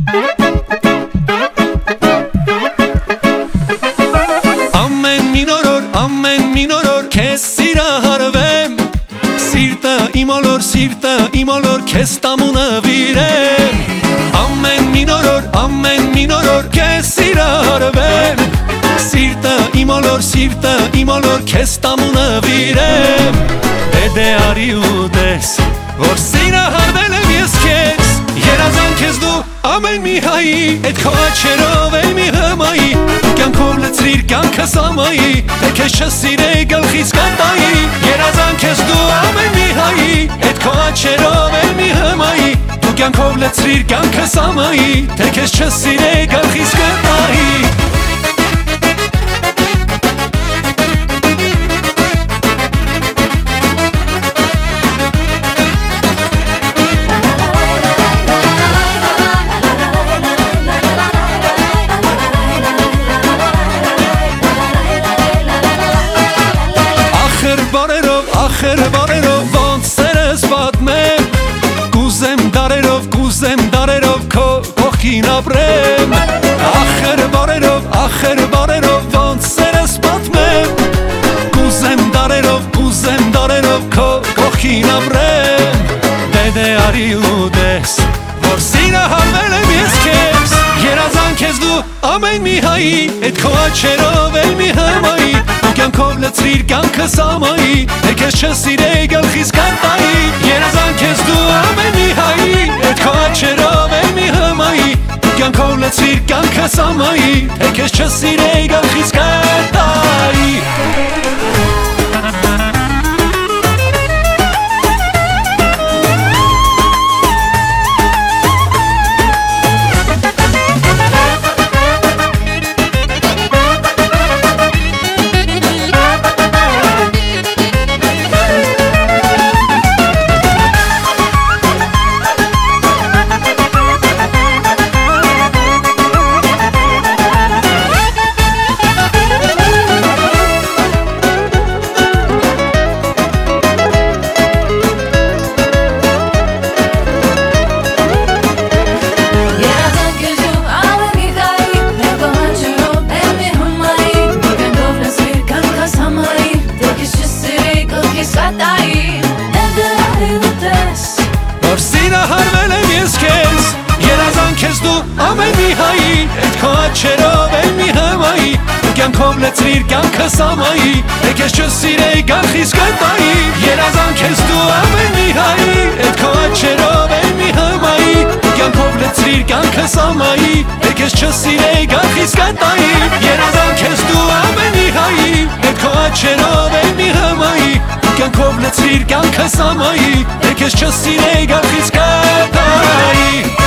Ամեն մինորոր քեզ սիրահարվեմ, սիրտը իմոլոր քեզ տամունը վիրեմ։ Ամեն մինորոր քեզ սիրահարվեմ, սիրտը իմոլոր քեզ տամունը վիրեմ։ Դե արի ու տես, որ սիրահարվել եմ ես քեզ, երազանք ես դու ամեն մի հայի, էդ քո աչքերով էլ մի հմայի, կյանքով լցրիր կյանքս ամայի, թե քեզ չսիրեի գլխից կատայի, երազանք ես դու ամեն մի հայի, էդ քո աչքերով էլ մի հմայի, դու կյանքով լցրիր կյանքս ամայի, թե քեզ չսիրեի գլխից կատայի։ Ախր բարերով ոնց սերս պատմեմ, կուզեմ դարերով քո կողքին ապրեմ։ Ախր բարերով ոնց սերս պատմեմ, կուզեմ դարերով քո կողքին ապրեմ։ Դե արի ու տես, որ սիրահարվել եմ ես քեզ, երազանք ես դու ամեն մի հայի, էդ քո աչքերով էլ մի հմայի, կյանքով լցրիր կյանքս ամայի, թե քեզ չսիրեի գլխից կատայի, երազանք ես դու ամեն մի հայի, էդ քո աչքերով էլ մի հմայի, կյանքով լցրիր կյանքս ամայի, թե քեզ չսիրեի գլխից կատայի։ Որ սիրահարվել եմ ես քեզ, երազանք ես դու ամեն մի հայի, էդ քո աչքերով էլ մի հմայի, դու կյանքով լցրիր կյանքս ամայի, թե քեզ չսիրեի գլխից կատայի, երազանք ես դու ամեն մի հայի, էդ քո աչքերով էլ մի հմայի, դու կյանքով լցրիր կյանքս ամայի, թե քեզ չսիրեի գլխից կատայի, երազանք ես դու ամեն մի հայի, էդ քո աչքերով էլ մի հմայի, կյանքով լցրիր կյանքս ամայի, թե քեզ չսիրեի գլխից կատայի։